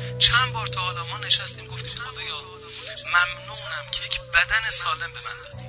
چند بار تا حالا ما نشستیم گفتیم خدایا ممنونم که یک بدن سالم به من دادی.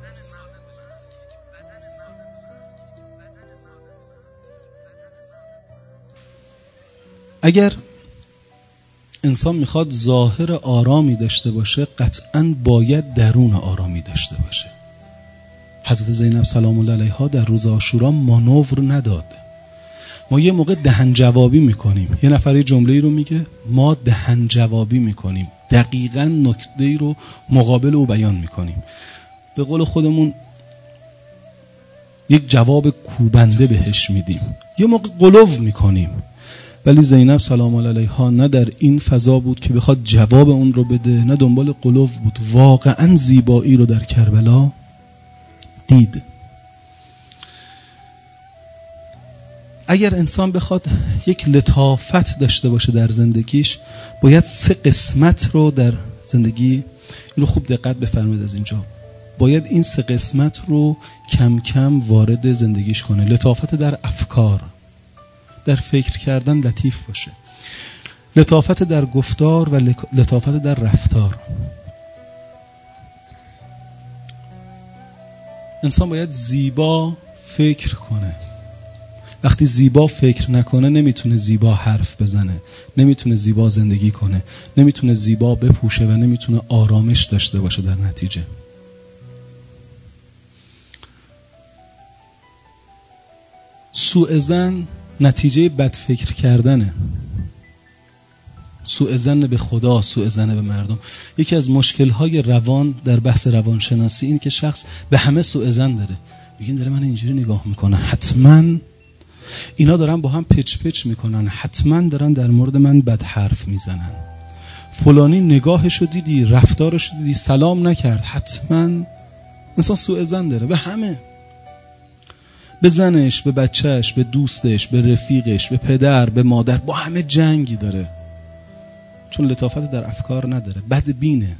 اگر انسان میخواد ظاهر آرامی داشته باشه قطعاً باید درون آرامی داشته باشه. حضرت زینب سلام الله علیها در روز عاشورا مانور نداد. ما یه موقع دهن جوابی میکنیم، یه نفر جمله‌ای رو میگه ما دهن جوابی میکنیم، دقیقاً نکته‌ای رو مقابل او بیان میکنیم، به قول خودمون یک جواب کوبنده بهش میدیم، یه موقع غلو میکنیم. ولی زینب سلام الله علیها نه در این فضا بود که بخواد جواب اون رو بده، نه دنبال غلو بود، واقعاً زیبایی رو در کربلا دید. اگر انسان بخواد یک لطافت داشته باشه در زندگیش، باید 3 قسمت رو در زندگی، این رو خوب دقت بفرمایید از اینجا، باید این 3 قسمت رو کم کم وارد زندگیش کنه. لطافت در افکار، در فکر کردن لطیف باشه، لطافت در گفتار و لطافت در رفتار. انسان باید زیبا فکر کنه. وقتی زیبا فکر نکنه نمیتونه زیبا حرف بزنه، نمیتونه زیبا زندگی کنه، نمیتونه زیبا بپوشه و نمیتونه آرامش داشته باشه. در نتیجه سوء ظن نتیجه بد فکر کردنه. سوء ظن به خدا، سوء ظن به مردم. یکی از مشکل‌های روان در بحث روانشناسی این که شخص به همه سوء ظن داره. میگن داره من اینجوری نگاه میکنه، حتما اینا دارن با هم پچ میکنن، حتما دارن در مورد من بد حرف میزنن، فلانی نگاهشو دیدی، رفتارشو دیدی، سلام نکرد، حتما. انسان سوء ظن داره به همه، به زنش، به بچهش، به دوستش، به رفیقش، به پدر، به مادر، با همه جنگی داره، چون لطافت در افکار نداره. بدبینه.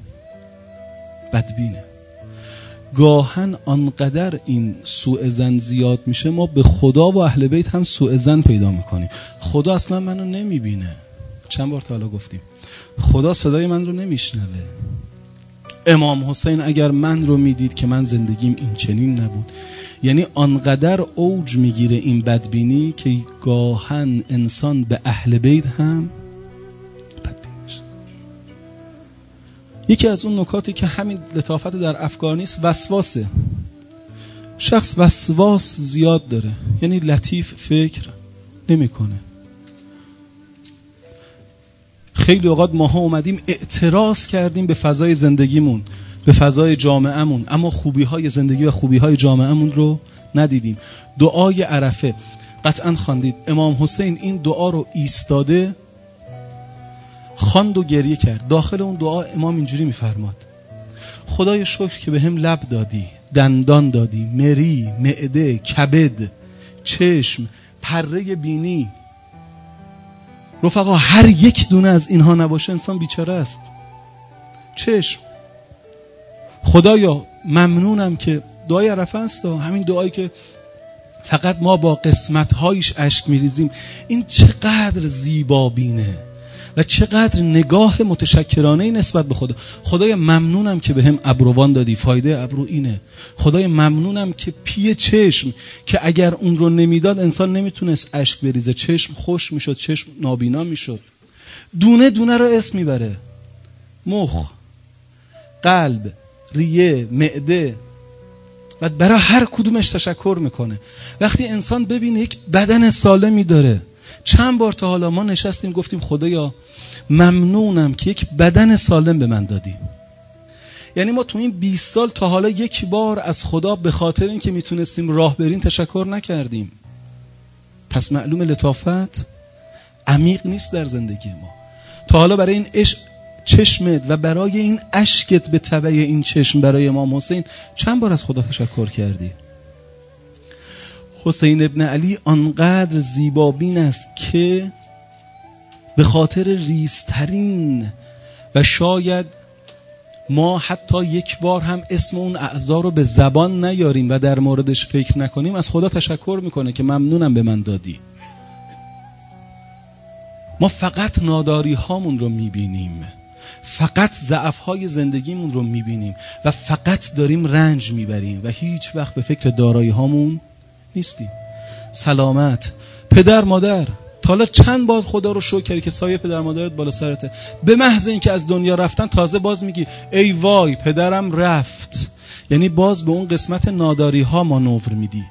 گاهن آنقدر این سوء ظن زیاد میشه ما به خدا و اهل بیت هم سوء ظن پیدا میکنیم. خدا اصلا منو نمیبینه. چند بار تا حالا گفتیم خدا صدای من رو نمیشنوه. امام حسین اگر من رو میدید که من زندگیم این چنین نبود. یعنی آنقدر اوج میگیره این بدبینی که گاهن انسان به اهل بیت هم بدبینش. یکی از اون نکاتی که همین لطافت در افکار نیست، وسواسه. شخص وسواس زیاد داره، یعنی لطیف فکر نمیکنه. خیلی اوقات ماها اومدیم اعتراض کردیم به فضای زندگیمون، به فضای جامعهمون، اما خوبی‌های زندگی و خوبی‌های جامعهمون رو ندیدیم. دعای عرفه قطعاً خواندید. امام حسین این دعا رو ایستاده خواند و گریه کرد. داخل اون دعا امام اینجوری می‌فرماد: خدای شکر که به هم لب دادی، دندان دادی، مری، معده، کبد، چشم، پره بینی. رفقا هر یک دونه از اینها نباشه انسان بیچاره است. چشم. خدایا ممنونم که دعای عرفه است، همین دعایی که فقط ما با قسمت‌هایش اشک می‌ریزیم. این چقدر زیبا بینه و چقدر نگاه متشکرانه نسبت به خدا. خدای ممنونم که به هم ابروان دادی، فایده ابرو اینه. خدای ممنونم که پی چشم که اگر اون رو نمیداد انسان نمیتونست اشک بریزه، چشم خوش میشد، چشم نابینا میشد. دونه دونه رو اسم میبره: مخ، قلب، ریه، معده، و برای هر کدومش تشکر میکنه. وقتی انسان ببینه یک بدن سالمی داره، چند بار تا حالا ما نشستیم گفتیم خدایا ممنونم که یک بدن سالم به من دادی. یعنی ما تو این 20 سال تا حالا یک بار از خدا به خاطر اینکه میتونستیم راه بریم تشکر نکردیم. پس معلوم لطافت عمیق نیست در زندگی ما. تا حالا برای این چشمت و برای این اشکت به تبع این چشم برای امام حسین چند بار از خدا تشکر کردی؟ حسین ابن علی آنقدر زیبابین است که به خاطر ریزترین و شاید ما حتی یک بار هم اسم اون اعضا رو به زبان نیاریم و در موردش فکر نکنیم، از خدا تشکر میکنه که ممنونم به من دادی. ما فقط ناداری هامون رو میبینیم، فقط ضعف های زندگیمون رو میبینیم و فقط داریم رنج میبریم و هیچ وقت به فکر دارایی هامون نیستیم. سلامت، پدر مادر، تا حالا چند بار خدا رو شکر کردی که سایه پدر مادرت بالا سرته؟ به محض اینکه از دنیا رفتن تازه باز میگی ای وای پدرم رفت. یعنی باز به اون قسمت ناداری ها مانور میدی.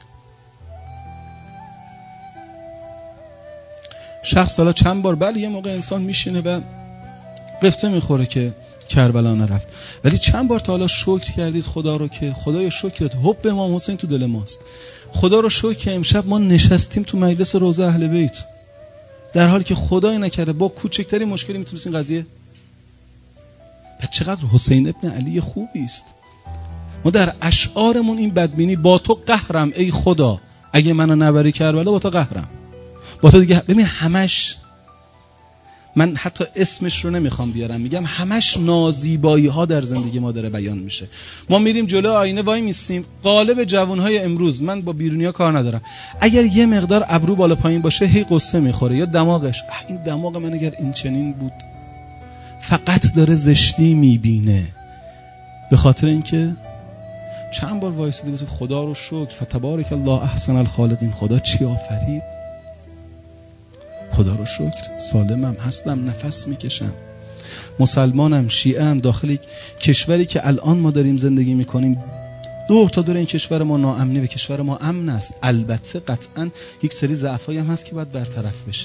شخص حالا چند بار بله یه موقع انسان میشینه و قفطه میخوره که کربلا نرفت، ولی چند بار تا حالا شکر کردید خدا رو که خدای شکرت حب امام حسین تو دل ماست، خدا رو شکر که امشب ما نشستیم تو مجلس روضه اهل بیت، در حالی که خدای نکرده با کوچکترین مشکلی میتونست این قضیه. پس چقدر حسین ابن علی خوبی است. ما در اشعارمون این بدبینی، با تو قهرم ای خدا، اگه منو نبری کربلا با تو قهرم، با تو دیگه. ببین همش، من حتی اسمش رو نمیخوام بیارم، میگم همش نازیبایی ها در زندگی ما داره بیان میشه. ما میریم جلو آینه وای میستیم، قالب جوانهای امروز، من با بیرونیا کار ندارم، اگر یه مقدار ابرو بالا پایین باشه هی قصه میخوره، یا دماغش این دماغ من اگر این چنین بود. فقط داره زشتی میبینه، به خاطر اینکه چند بار وایسیده گفت خدا رو شکر فتبارک الله احسن الخالقین، خدا چی آفرید، خدا رو شکر سالمم هستم، نفس میکشم، مسلمانم، شیعه‌ام، داخل یک کشوری که الان ما داریم زندگی میکنیم دور تا دور این کشور ما ناامنی و کشور ما امن است. البته قطعا یک سری ضعفایی هم هست که باید برطرف بشه.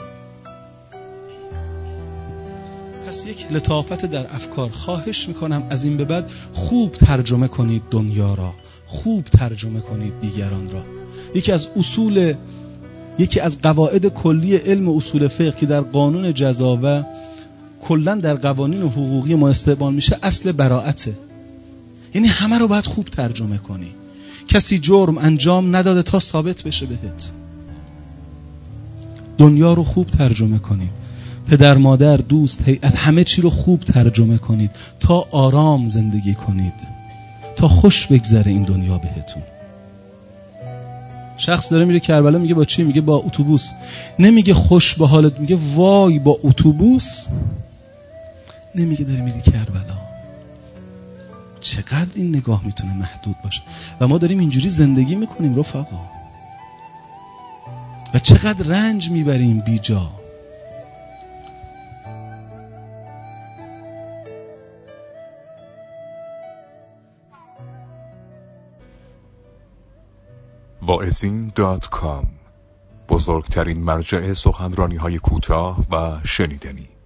پس یک لطافت در افکار، خواهش میکنم از این به بعد خوب ترجمه کنید دنیا را، خوب ترجمه کنید دیگران را. یکی از قواعد کلی علم اصول فقه که در قانون جزا و کلا در قوانین حقوقی ما استعمال میشه اصل براءته. یعنی همه رو باید خوب ترجمه کنی. کسی جرم انجام نداده تا ثابت بشه بهت. دنیا رو خوب ترجمه کنید. پدر مادر دوست هیئت همه چی رو خوب ترجمه کنید تا آرام زندگی کنید، تا خوش بگذره این دنیا بهتون. شخص داره میره کربلا، میگه با چی؟ میگه با اتوبوس. نمیگه خوش به حالت، میگه وای با اتوبوس. نمیگه داره میری کربلا. چقدر این نگاه میتونه محدود باشه و ما داریم اینجوری زندگی میکنیم رفقا و چقدر رنج میبریم بی جا. واعظین.com، بزرگترین مرجع سخنرانی‌های کوتاه و شنیدنی.